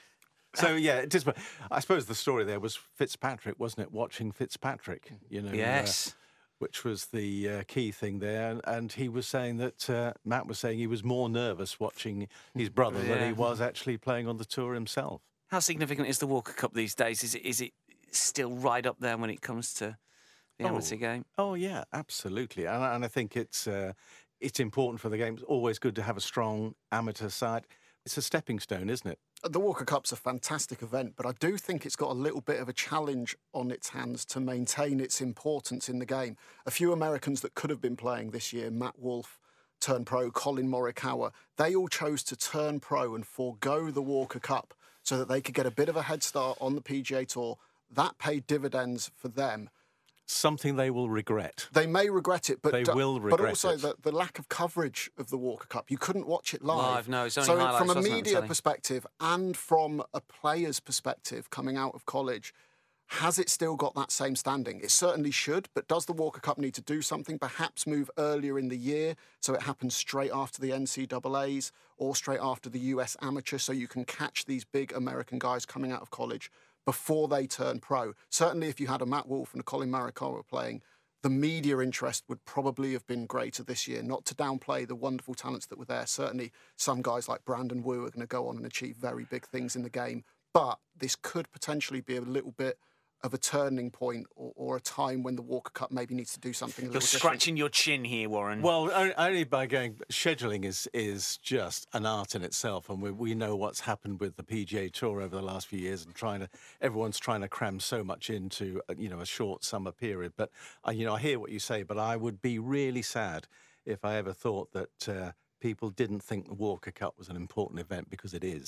So, yeah, it is, I suppose the story there was Fitzpatrick, wasn't it? Watching Fitzpatrick, you know. uh, Yes. which was the uh, key thing there. And, and he was saying that, uh, Matt was saying he was more nervous watching his brother than Yeah. he was actually playing on the tour himself. How significant is the Walker Cup these days? Is it is it still right up there when it comes to the amateur game? Oh, yeah, absolutely. And, and I think it's, uh, it's important for the game. It's always good to have a strong amateur side. It's a stepping stone, isn't it? The Walker Cup's a fantastic event, but I do think it's got a little bit of a challenge on its hands to maintain its importance in the game. A few Americans that could have been playing this year, Matt Wolff turned pro, Colin Morikawa, they all chose to turn pro and forego the Walker Cup so that they could get a bit of a head start on the P G A Tour. That paid dividends for them. Something they will regret. They may regret it, but They do- will But regret also it. the, the lack of coverage of the Walker Cup. You couldn't watch it live. Live, no, it's only so highlights, from a wasn't it, media Sally? perspective and from a player's perspective coming out of college, has it still got that same standing? It certainly should, but does the Walker Cup need to do something? Perhaps move earlier in the year so it happens straight after the N C double A's or straight after the U S Amateur, so you can catch these big American guys coming out of college before they turn pro. Certainly if you had a Matt Wolff and a Colin Morikawa playing, the media interest would probably have been greater this year. Not to downplay the wonderful talents that were there. Certainly some guys like Brandon Wu are going to go on and achieve very big things in the game. But this could potentially be a little bit of a turning point or, or a time when the Walker Cup maybe needs to do something a You're little different. scratching your chin here, Warren. Well, o- only by going, scheduling is is just an art in itself, and we we know what's happened with the P G A Tour over the last few years, and trying to everyone's trying to cram so much into uh, you know a short summer period. But uh, you know, I hear what you say, but I would be really sad if I ever thought that uh, people didn't think the Walker Cup was an important event, because it is.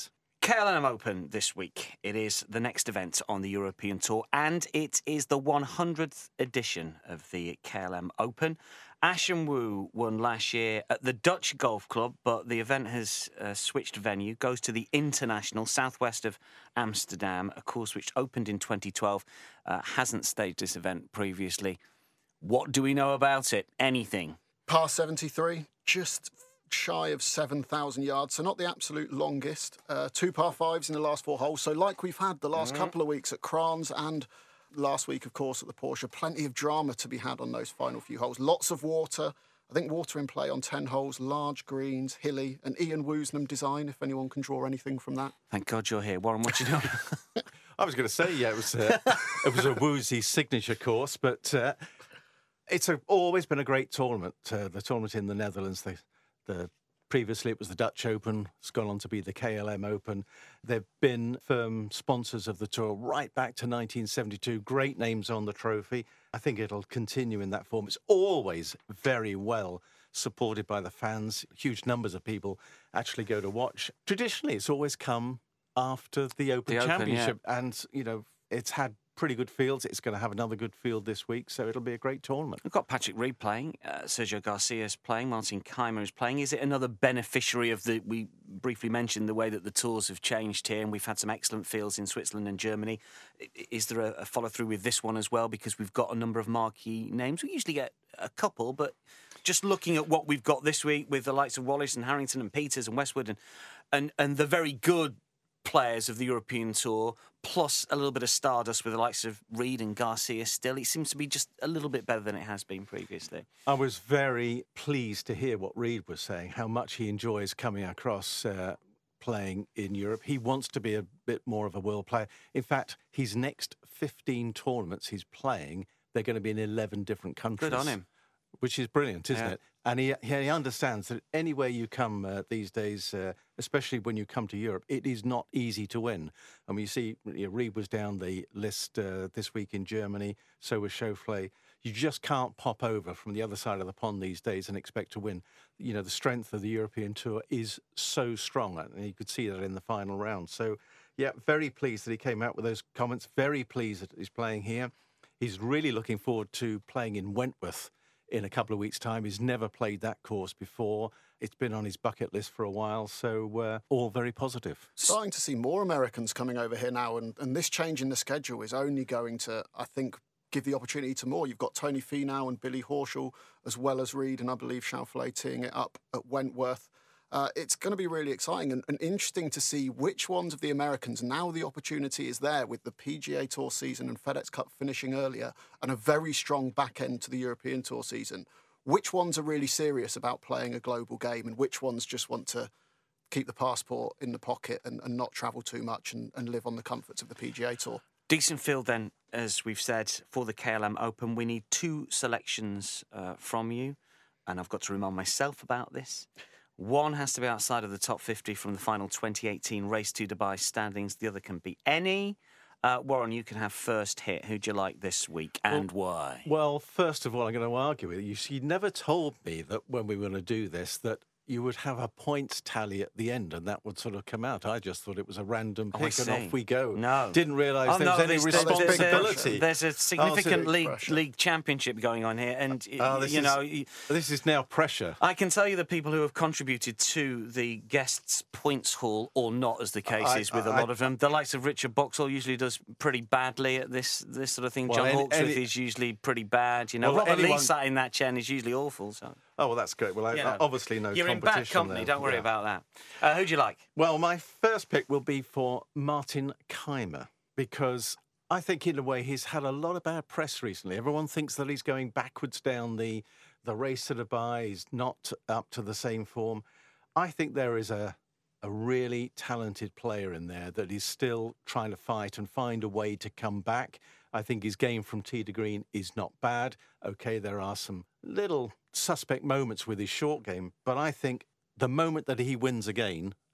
K L M Open this week. It is the next event on the European Tour, and it is the one hundredth edition of the K L M Open. Ashen Wu won last year at the Dutch Golf Club, but the event has uh, switched venue, goes to the International, southwest of Amsterdam, a course which opened in twenty twelve, uh, hasn't staged this event previously. What do we know about it? Anything? Par seventy-three, just shy of seven thousand yards, so not the absolute longest. Uh, two par fives in the last four holes. So like we've had the last mm-hmm. couple of weeks at Krans and last week, of course, at the Porsche, plenty of drama to be had on those final few holes. Lots of water. I think water in play on ten holes, large greens, hilly, an Ian Woosnam design, if anyone can draw anything from that. Thank God you're here. Warren, what do you know? I was going to say, yeah, it was, uh, it was a Woozy signature course, but uh, it's a, always been a great tournament. Uh, the tournament in the Netherlands, the The, previously, it was the Dutch Open. It's gone on to be the K L M Open. They've been firm sponsors of the tour right back to nineteen seventy-two. Great names on the trophy. I think it'll continue in that form. It's always very well supported by the fans. Huge numbers of people actually go to watch. Traditionally, it's always come after the Open the Championship. Open, yeah. And, you know, it's had pretty good fields. It's going to have another good field this week, so it'll be a great tournament. We've got Patrick Reed playing, uh, Sergio Garcia's playing, Martin Keimer is playing. Is it another beneficiary of the, we briefly mentioned the way that the tours have changed here, and we've had some excellent fields in Switzerland and Germany. Is there a, a follow-through with this one as well, because we've got a number of marquee names? We usually get a couple, but just looking at what we've got this week with the likes of Wallace and Harrington and Peters and Westwood and, and, and the very good players of the European Tour, plus a little bit of stardust with the likes of Reed and Garcia still, it seems to be just a little bit better than it has been previously. I was very pleased to hear what Reed was saying, how much he enjoys coming across uh, playing in Europe. He wants to be a bit more of a world player. In fact, his next fifteen tournaments he's playing, they're going to be in eleven different countries. Good on him. Which is brilliant, isn't yeah. it? And he, he understands that anywhere you come uh, these days, uh, especially when you come to Europe, it is not easy to win. And you see, you know, Reed was down the list uh, this week in Germany, so was Schauffele. You just can't pop over from the other side of the pond these days and expect to win. You know, the strength of the European Tour is so strong, and you could see that in the final round. So, yeah, very pleased that he came out with those comments, very pleased that he's playing here. He's really looking forward to playing in Wentworth in a couple of weeks' time. He's never played that course before. It's been on his bucket list for a while, so uh, all very positive. Starting to see more Americans coming over here now, and, and this change in the schedule is only going to, I think, give the opportunity to more. You've got Tony Finau and Billy Horschel, as well as Reed and I believe Schauffele teeing it up at Wentworth. Uh, it's going to be really exciting and, and interesting to see which ones of the Americans, now the opportunity is there with the P G A Tour season and FedEx Cup finishing earlier and a very strong back end to the European Tour season, which ones are really serious about playing a global game and which ones just want to keep the passport in the pocket and, and not travel too much and, and live on the comforts of the P G A Tour. Decent field then, as we've said, for the K L M Open. We need two selections uh, from you, and I've got to remind myself about this. One has to be outside of the top fifty from the final twenty eighteen Race to Dubai standings. The other can be any. Uh, Warren, you can have first hit. Who'd you like this week and well, why? Well, first of all, I'm going to argue with you. You never told me that when we were going to do this that you would have a points tally at the end and that would sort of come out. I just thought it was a random Oh, I pick and see. off we go. No. Didn't realise Oh, there was no, any there's- there's- responsibility. There's a significant big league pressure. league championship going on here, and y- Oh, this you is- know, y- This is now pressure. I can tell you the people who have contributed to the guests' points haul, or not, as the case I- is with a I- lot of them. The likes of Richard Boxall usually does pretty badly at this this sort of thing. Well, John any- Hawksworth any- is usually pretty bad. You know, Well, Robert Lee anyone- sat in that chair and is usually awful. So Oh, well, that's great. Well, I, you know, obviously no you're in competition bad company. there. Don't worry Yeah. about that. Uh, who'd you like? Well, my first pick will be for Martin Keimer because I think, in a way, he's had a lot of bad press recently. Everyone thinks that he's going backwards down the, the race to Dubai. He's not up to the same form. I think there is a, a really talented player in there that is still trying to fight and find a way to come back. I think his game from tee to green is not bad. OK, there are some little suspect moments with his short game, but I think the moment that he wins again,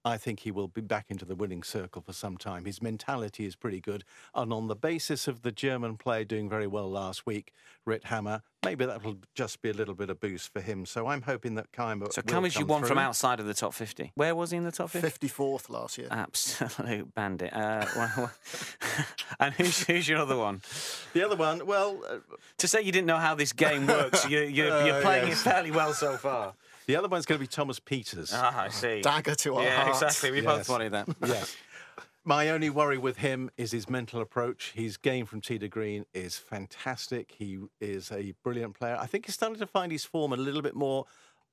I think he will be back into the winning circle for some time. His mentality is pretty good. And on the basis of the German player doing very well last week, Ritthammer, maybe that'll just be a little bit of boost for him. So I'm hoping that Keimer So will Keimer's you come won through. from outside of the top fifty. Where was he in the top fifty? fifty-fourth last year. Absolute bandit. Uh, well, and who's, who's your other one? The other one, well... Uh, to say you didn't know how this game works, you, you're, uh, you're playing yes. it fairly well so far. The other one's going to be Thomas Peters. Ah, I see. Dagger to our Yeah, hearts. exactly. We Yes. both wanted that. Yes. My only worry with him is his mental approach. His game from tee to green is fantastic. He is a brilliant player. I think he's starting to find his form a little bit more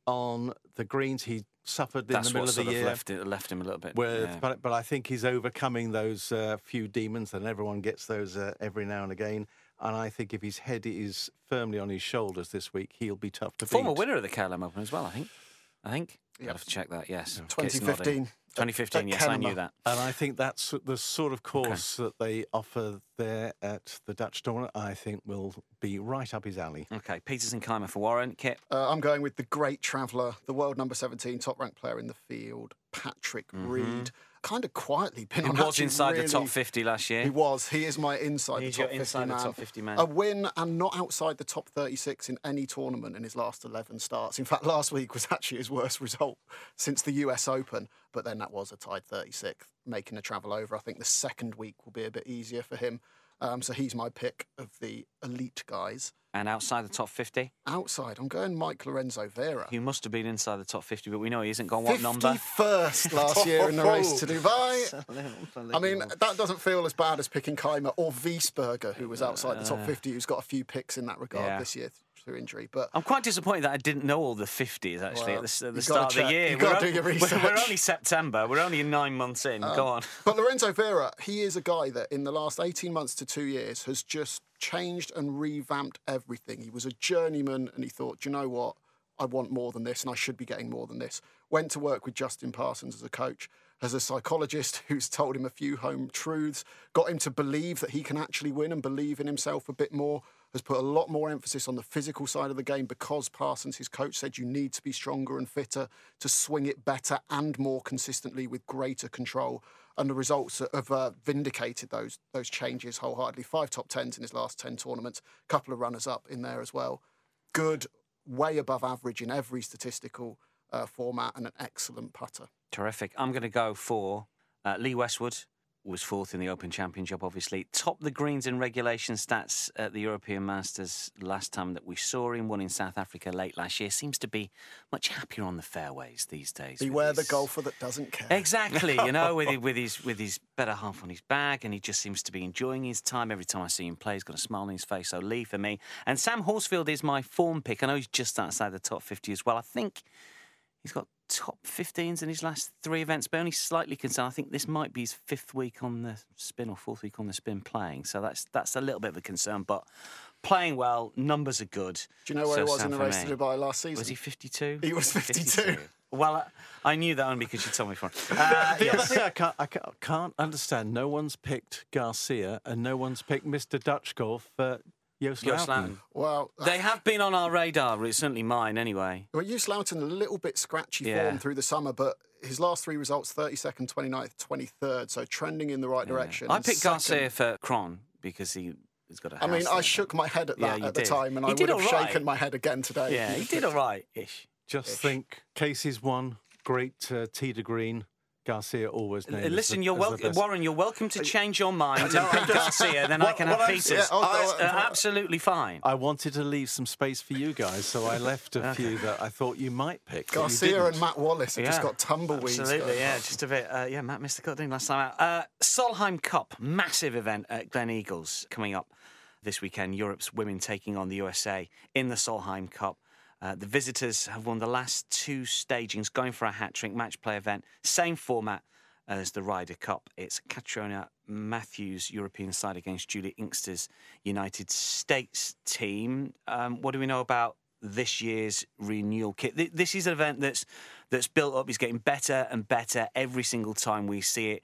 on the greens. He suffered in That's the middle what of the sort year. of left, it, left him a little bit. With, yeah. but, but I think he's overcoming those uh, few demons, and everyone gets those uh, every now and again. And I think if his head is firmly on his shoulders this week, he'll be tough to Former beat. winner of the K L M Open as well, I think. I think. Yeah. I'll have to check that, yes. twenty Kit's nodding. fifteen. twenty fifteen, At yes, I knew Kennemer. that. And I think that's the sort of course that they offer there at the Dutch tournament. I think will be right up his alley. Okay, Peters and Keimer for Warren. Kit. Uh, I'm going with the great traveller, the world number seventeen, top-ranked player in the field, Patrick Mm-hmm. Reed. Kind of quietly been He on was actually inside really, the top fifty last year. He was. He is my inside He's the top your inside fifty the man. top fifty man. A win and not outside the top thirty-six in any tournament in his last eleven starts. In fact, last week was actually his worst result since the U S Open. But then that was a tied thirty-sixth, making a travel over. I think the second week will be a bit easier for him. Um, so he's my pick of the elite guys. And outside the top fifty? Outside, I'm going Mike Lorenzo Vera. He must have been inside the top fifty, but we know he isn't gone what number? fifty-first last year in the race to Dubai. I mean, that doesn't feel as bad as picking Keimer or Wiesberger, who was outside the top fifty, who's got a few picks in that regard Yeah. this year through injury. But I'm quite disappointed that I didn't know all the fifties, actually, Well, at the, at the you've start gotta of the check. year. You've We're gotta on- do your we're- research. We're only September. We're only nine months in. Go on. But Lorenzo Vera, he is a guy that in the last eighteen months to two years has just changed and revamped everything. He was a journeyman and he thought, do you know what? I want more than this and I should be getting more than this. Went to work with Justin Parsons as a coach, as a psychologist who's told him a few home truths, got him to believe that he can actually win and believe in himself a bit more, has put a lot more emphasis on the physical side of the game because Parsons, his coach, said you need to be stronger and fitter to swing it better and more consistently with greater control. And the results have uh, vindicated those those changes wholeheartedly. Five top tens in his last ten tournaments, a couple of runners-up in there as well. Good, way above average in every statistical uh, format and an excellent putter. Terrific. I'm going to go for uh, Lee Westwood. Was fourth in the Open Championship, obviously. Topped the greens in regulation stats at the European Masters last time that we saw him. Won in South Africa late last year. Seems to be much happier on the fairways these days. with Beware the his- golfer that doesn't care. Exactly, you know, with, with his with his better half on his back, and he just seems to be enjoying his time. Every time I see him play, he's got a smile on his face. So Lee for me. And Sam Horsfield is my form pick. I know he's just outside the top fifty as well. I think he's got top fifteens in his last three events, but only slightly concerned. I think this might be his fifth week on the spin or fourth week on the spin playing. So that's that's a little bit of a concern, but playing well, numbers are good. Do you know where So he was Sam in the for race me. to Dubai last season? Was he fifty-two? He was fifty-two. Well, I, I knew that only because you told me before. Uh, The other yes. thing I can't, I ca- can't understand, no one's picked Garcia and no one's picked Mister Dutch Golf, uh, Joost Joost Luiten. Luiten. Well, They have been on our radar, it's certainly mine anyway. Well, Joost Luiten, a little bit scratchy Yeah. form through the summer, but his last three results, thirty-second, twenty-ninth, twenty-third, so trending in the right direction. I And picked second- Garcia for Cron because he, he's got a I house mean, I there. shook my head at Yeah, that you at the did. time, and He I did would have all right. shaken my head again today. Yeah, he did all right-ish. Just think, Casey's won, great uh, tee to green. Garcia always named as Listen, the- you're as the welcome, best. Warren. You're welcome to change your mind No, and pick I'm just- Garcia. Then I What- can what have I'm- Peters. yeah, I'll- That's, I'll- uh, absolutely fine. I wanted to leave some space for you guys, so I left a few that I thought you might pick. but you Garcia didn't. and Matt Wallace have just Yeah, got tumbleweeds. Absolutely, going yeah, on. just a bit. Uh, yeah, Matt missed the cut, didn't he, last time out? Uh, Solheim Cup, massive event at Glen Eagles coming up this weekend. Europe's women taking on the U S A in the Solheim Cup. Uh, the visitors have won the last two stagings, going for a hat-trick match play event. Same format as the Ryder Cup. It's Katrina Matthews' European side against Julie Inkster's United States team. Um, what do we know about this year's renewal kit? Th- This is an event that's that's built up. It's getting better and better every single time we see it.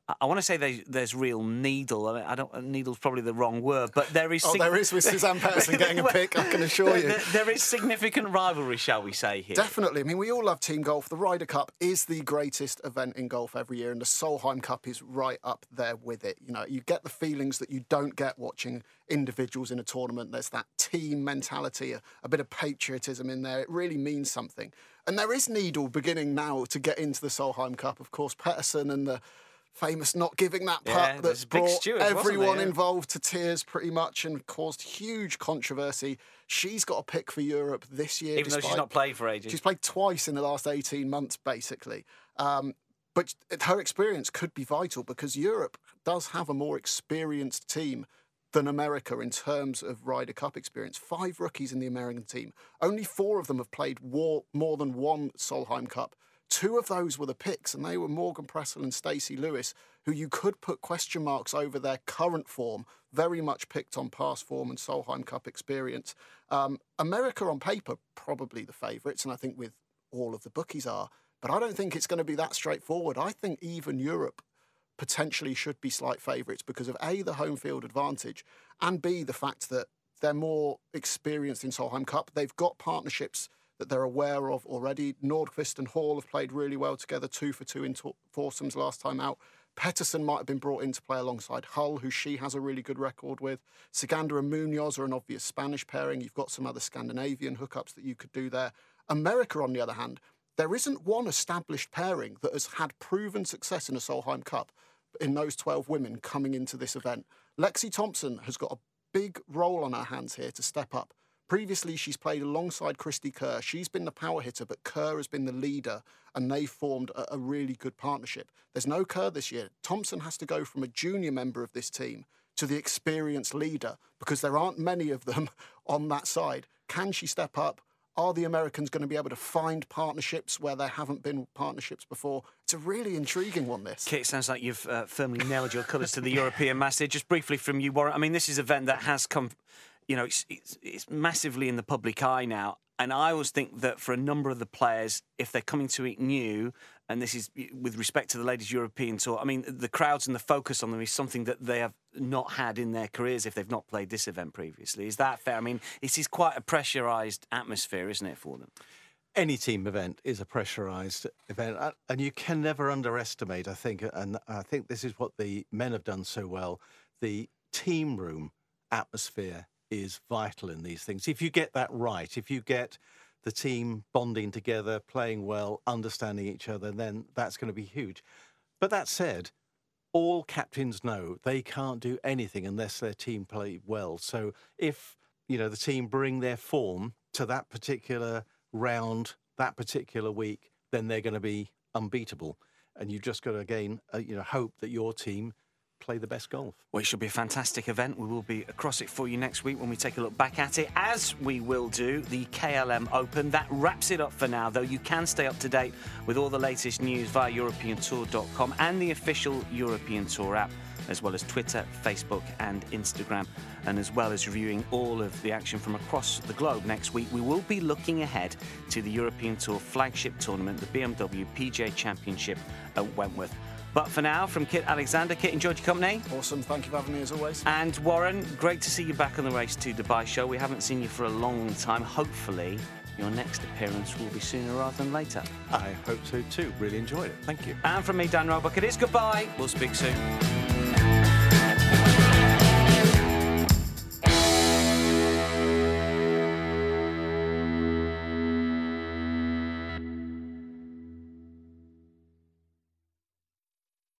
I want to say there's, there's real needle. I, mean, I don't. Needle's probably the wrong word, but there is. Oh, there is with Suzanne Pettersen getting a pick. I can assure you. There, there is significant rivalry, shall we say here? Definitely. I mean, we all love team golf. The Ryder Cup is the greatest event in golf every year, and the Solheim Cup is right up there with it. You know, you get the feelings that you don't get watching individuals in a tournament. There's that team mentality, a, a bit of patriotism in there. It really means something. And there is needle beginning now to get into the Solheim Cup. Of course, Pettersen and the famous not giving that putt yeah, that's big brought Stewart, everyone yeah. involved to tears pretty much and caused huge controversy. She's got a pick for Europe this year. Even though she's not played for ages. She's played twice in the last eighteen months, basically. Um, but her experience could be vital because Europe does have a more experienced team than America in terms of Ryder Cup experience. Five rookies in the American team. Only four of them have played war, more than one Solheim Cup. Two of those were the picks, and they were Morgan Pressel and Stacey Lewis, who you could put question marks over their current form, very much picked on past form and Solheim Cup experience. Um, America, on paper, probably the favourites, and I think with all of the bookies are, but I don't think it's going to be that straightforward. I think even Europe potentially should be slight favourites because of A, the home field advantage, and B, the fact that they're more experienced in Solheim Cup. They've got partnerships that they're aware of already. Nordqvist and Hall have played really well together, two for two in to- foursomes last time out. Pettersen might have been brought in to play alongside Hull, who she has a really good record with. Sagander and Munoz are an obvious Spanish pairing. You've got some other Scandinavian hookups that you could do there. America, on the other hand, there isn't one established pairing that has had proven success in a Solheim Cup in those twelve women coming into this event. Lexi Thompson has got a big role on her hands here to step up. Previously, she's played alongside Christy Kerr. She's been the power hitter, but Kerr has been the leader, and they've formed a, a really good partnership. There's no Kerr this year. Thompson has to go from a junior member of this team to the experienced leader because there aren't many of them on that side. Can she step up? Are the Americans going to be able to find partnerships where there haven't been partnerships before? It's a really intriguing one, this. Kit, sounds like you've uh, firmly nailed your colours to the European Master. Just briefly from you, Warren, I mean, this is an event that has come, you know, it's, it's, it's massively in the public eye now. And I always think that for a number of the players, if they're coming to it new, and this is with respect to the Ladies European Tour, I mean, the crowds and the focus on them is something that they have not had in their careers if they've not played this event previously. Is that fair? I mean, this is quite a pressurised atmosphere, isn't it, for them? Any team event is a pressurised event, and you can never underestimate, I think, and I think this is what the men have done so well, the team room atmosphere is vital in these things. If you get that right, if you get the team bonding together, playing well, understanding each other, then that's going to be huge. But that said, all captains know they can't do anything unless their team play well. So if, you know, the team bring their form to that particular round, that particular week, then they're going to be unbeatable. And you've just got to, again, uh, you know, hope that your team play the best golf. Well, it should be a fantastic event. We will be across it for you next week when we take a look back at it, as we will do the K L M Open. That wraps it up for now, though. You can stay up to date with all the latest news via European Tour dot com and the official European Tour app, as well as Twitter, Facebook and Instagram, and as well as reviewing all of the action from across the globe next week. We will be looking ahead to the European Tour flagship tournament, the B M W P G A Championship at Wentworth. But for now, from Kit Alexander, Kit, enjoyed your company. Awesome, thank you for having me as always. And Warren, great to see you back on the Race to Dubai show. We haven't seen you for a long time. Hopefully, your next appearance will be sooner rather than later. I hope so too. Really enjoyed it. Thank you. And from me, Dan Roebuck, it is goodbye. We'll speak soon.